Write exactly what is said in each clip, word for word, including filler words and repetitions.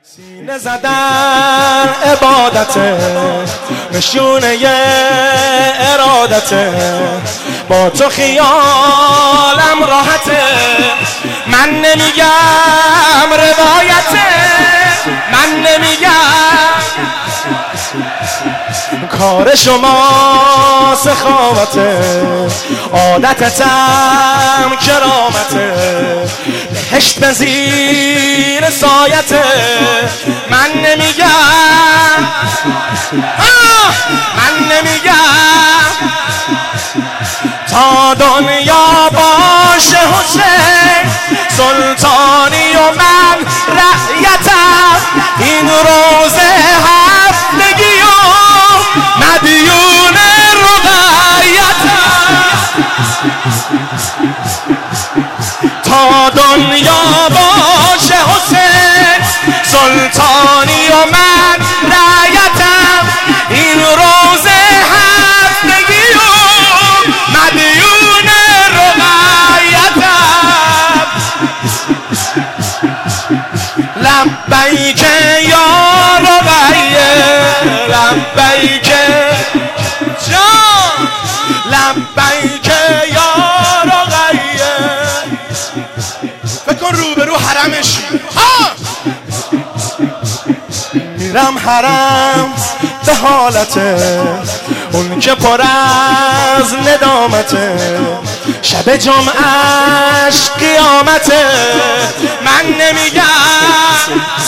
سینه زدن عبادته، نشونه ارادته، با تو خیالم راحته. من نمیگم روایته، من نمیگم کار شما سخاوته، عادتتم کرامته، بهشت به زیر سایته. من نمیگم آه من نمیگم تا دنیا باشه حسین سلطانی و من رعیتم. این روز هفتگی و مدیون رقیتم. تا دنیا باشه حسین سلطانی و من رعیتم. این روز هفتگی و مدیون رقیتم. لبیک یا رقیه، لبیک جان، لبیک یا رقیه. فکر کن روبرو حرمشی. میرم حرم به حالته، اون که پر از ندامته، شب جمعش قیامته. من نمیگم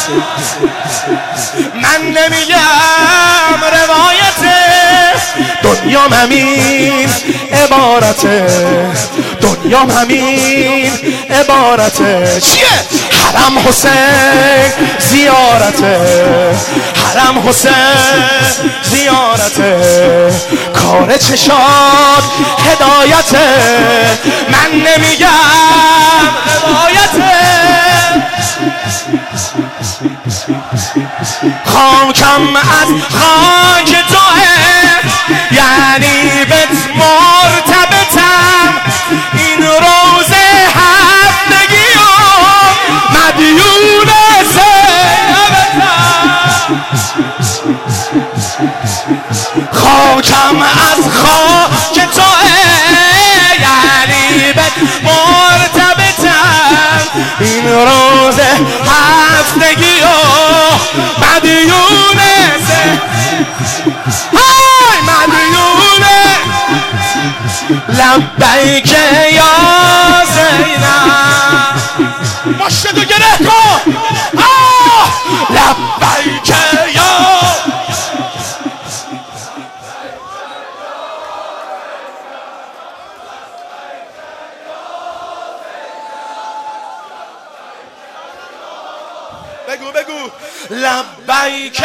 من نمیگم روایته، دنیام همین عبارته، دنیام همین عبارته. چیه؟ حرم حسین زیارته، حرم حسین زیارته، کار چشاد هدایته. من نمیگم روایته، خاکم از خاک توه، یعنی بهت مرتبطم. این روز هفتگی و مدیون زینبتم. خاکم از خاک توه، یعنی بهت مرتبطم. این روز هفتگی و مدیون های مدیون. لبیک یا زینب، مشتو گره کن. لبیک یا بگو بگو لبیک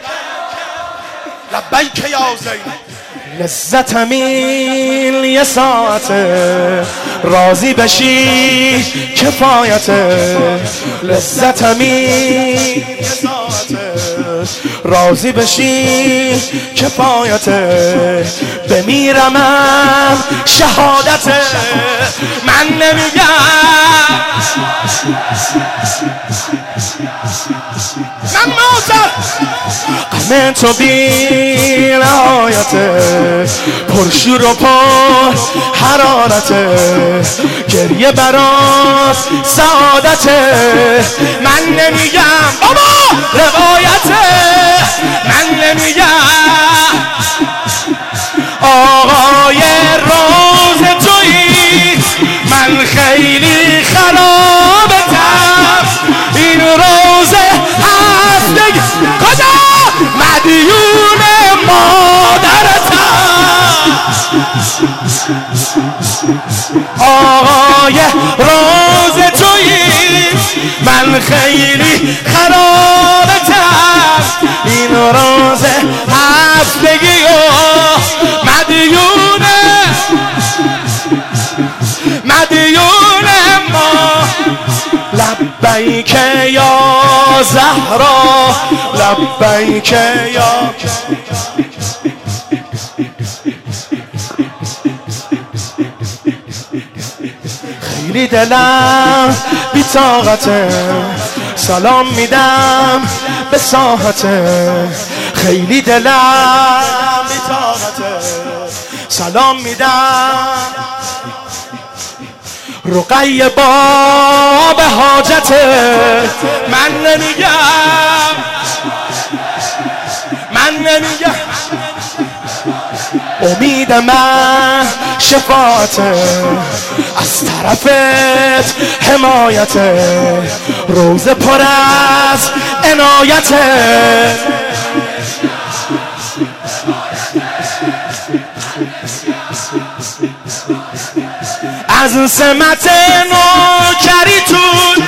لبیک یا زینب. لذتم این یه ساعته، راضی بشی کفایته. لذتم این یه ساعته، راضی بشی کفایته. بمیرمم شهادته. من نمیگم من موتم، غم تو بی نهایته، پرشور و پر حرارته، گریه برات سعادته. من نمیگم بابا روایته، من نمیگم آقای روز تویی، من خیلی خرابتم. این روز هفتگی کجا؟ مدیون مادرتم. آقای روز تویی، من خیلی خرابتم. این روز هفتگی و مدیون مدیون ما. لبیک یا زهرا، لبیک یا خیلی دلم بی طاقته، سلام میدم به ساحته، خیلی دلم بی‌طاقته. سلام میدم رقیه باب حاجته. من نمیگم من نمیگم امید من شفاعته، از طرفت حمایته، روزه پر از عنایته. از سمت نوکریتون